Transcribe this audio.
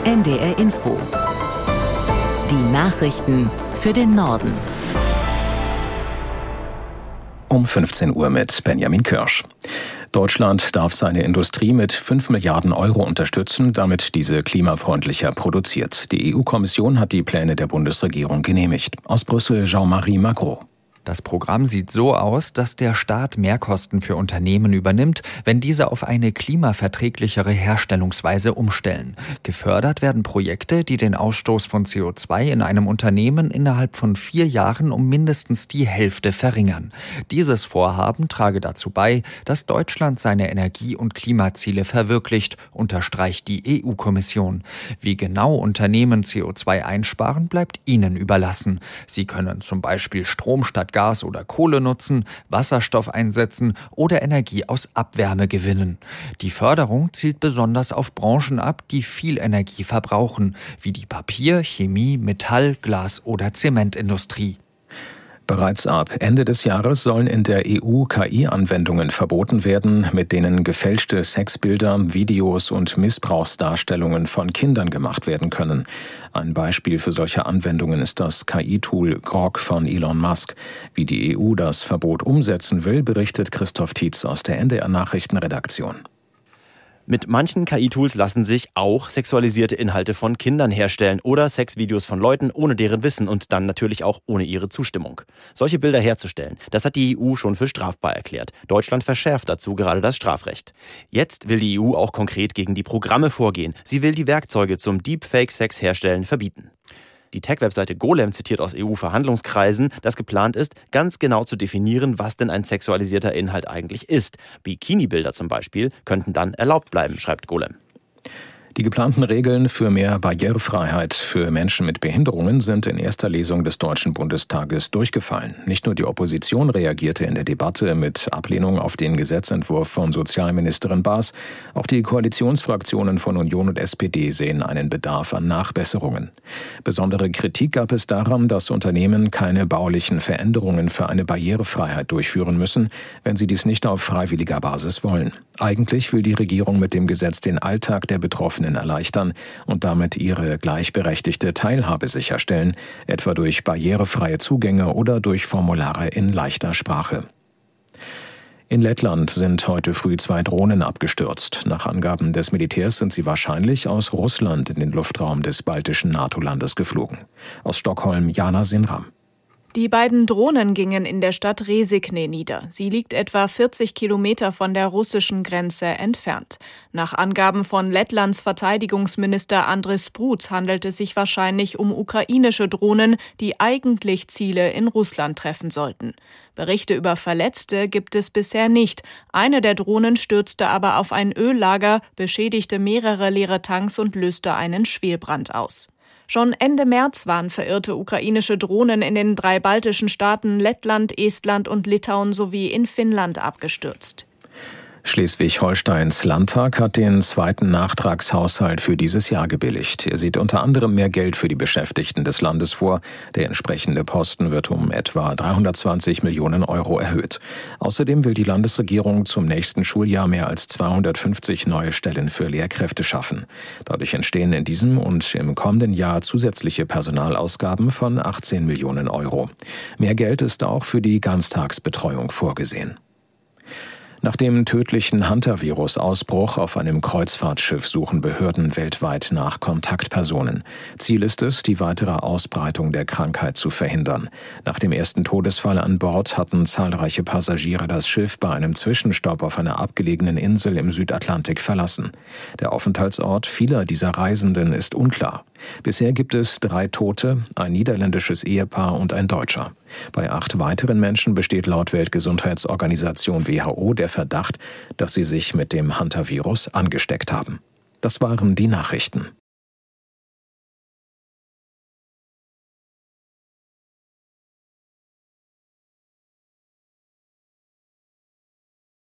NDR Info. Die Nachrichten für den Norden. Um 15 Uhr mit Benjamin Kirsch. Deutschland darf seine Industrie mit 5 Milliarden Euro unterstützen, damit diese klimafreundlicher produziert. Die EU-Kommission hat die Pläne der Bundesregierung genehmigt. Aus Brüssel Jean-Marie Magro. Das Programm sieht so aus, dass der Staat Mehrkosten für Unternehmen übernimmt, wenn diese auf eine klimaverträglichere Herstellungsweise umstellen. Gefördert werden Projekte, die den Ausstoß von CO2 in einem Unternehmen innerhalb von 4 Jahren um mindestens die Hälfte verringern. Dieses Vorhaben trage dazu bei, dass Deutschland seine Energie- und Klimaziele verwirklicht, unterstreicht die EU-Kommission. Wie genau Unternehmen CO2 einsparen, bleibt ihnen überlassen. Sie können zum Beispiel Strom statt Gas oder Kohle nutzen, Wasserstoff einsetzen oder Energie aus Abwärme gewinnen. Die Förderung zielt besonders auf Branchen ab, die viel Energie verbrauchen, wie die Papier-, Chemie-, Metall-, Glas- oder Zementindustrie. Bereits ab Ende des Jahres sollen in der EU KI-Anwendungen verboten werden, mit denen gefälschte Sexbilder, Videos und Missbrauchsdarstellungen von Kindern gemacht werden können. Ein Beispiel für solche Anwendungen ist das KI-Tool Grok von Elon Musk. Wie die EU das Verbot umsetzen will, berichtet Christoph Tietz aus der NDR Nachrichtenredaktion. Mit manchen KI-Tools lassen sich auch sexualisierte Inhalte von Kindern herstellen oder Sexvideos von Leuten ohne deren Wissen und dann natürlich auch ohne ihre Zustimmung. Solche Bilder herzustellen, das hat die EU schon für strafbar erklärt. Deutschland verschärft dazu gerade das Strafrecht. Jetzt will die EU auch konkret gegen die Programme vorgehen. Sie will die Werkzeuge zum Deepfake-Sex-Herstellen verbieten. Die Tech-Webseite Golem zitiert aus EU-Verhandlungskreisen, dass geplant ist, ganz genau zu definieren, was denn ein sexualisierter Inhalt eigentlich ist. Bikini-Bilder zum Beispiel könnten dann erlaubt bleiben, schreibt Golem. Die geplanten Regeln für mehr Barrierefreiheit für Menschen mit Behinderungen sind in erster Lesung des Deutschen Bundestages durchgefallen. Nicht nur die Opposition reagierte in der Debatte mit Ablehnung auf den Gesetzentwurf von Sozialministerin Baas, auch die Koalitionsfraktionen von Union und SPD sehen einen Bedarf an Nachbesserungen. Besondere Kritik gab es daran, dass Unternehmen keine baulichen Veränderungen für eine Barrierefreiheit durchführen müssen, wenn sie dies nicht auf freiwilliger Basis wollen. Eigentlich will die Regierung mit dem Gesetz den Alltag der Betroffenen erleichtern und damit ihre gleichberechtigte Teilhabe sicherstellen, etwa durch barrierefreie Zugänge oder durch Formulare in leichter Sprache. In Lettland sind heute früh 2 Drohnen abgestürzt. Nach Angaben des Militärs sind sie wahrscheinlich aus Russland in den Luftraum des baltischen NATO-Landes geflogen. Aus Stockholm Jana Sinram. Die beiden Drohnen gingen in der Stadt Resigne nieder. Sie liegt etwa 40 Kilometer von der russischen Grenze entfernt. Nach Angaben von Lettlands Verteidigungsminister Andris Spruds handelt es sich wahrscheinlich um ukrainische Drohnen, die eigentlich Ziele in Russland treffen sollten. Berichte über Verletzte gibt es bisher nicht. Eine der Drohnen stürzte aber auf ein Öllager, beschädigte mehrere leere Tanks und löste einen Schwelbrand aus. Schon Ende März waren verirrte ukrainische Drohnen in den 3 baltischen Staaten Lettland, Estland und Litauen sowie in Finnland abgestürzt. Schleswig-Holsteins Landtag hat den 2. Nachtragshaushalt für dieses Jahr gebilligt. Er sieht unter anderem mehr Geld für die Beschäftigten des Landes vor. Der entsprechende Posten wird um etwa 320 Millionen Euro erhöht. Außerdem will die Landesregierung zum nächsten Schuljahr mehr als 250 neue Stellen für Lehrkräfte schaffen. Dadurch entstehen in diesem und im kommenden Jahr zusätzliche Personalausgaben von 18 Millionen Euro. Mehr Geld ist auch für die Ganztagsbetreuung vorgesehen. Nach dem tödlichen Hantavirus-Ausbruch auf einem Kreuzfahrtschiff suchen Behörden weltweit nach Kontaktpersonen. Ziel ist es, die weitere Ausbreitung der Krankheit zu verhindern. Nach dem ersten Todesfall an Bord hatten zahlreiche Passagiere das Schiff bei einem Zwischenstopp auf einer abgelegenen Insel im Südatlantik verlassen. Der Aufenthaltsort vieler dieser Reisenden ist unklar. Bisher gibt es 3 Tote, ein niederländisches Ehepaar und ein Deutscher. Bei 8 weiteren Menschen besteht laut Weltgesundheitsorganisation WHO der Verdacht, dass sie sich mit dem Hantavirus angesteckt haben. Das waren die Nachrichten.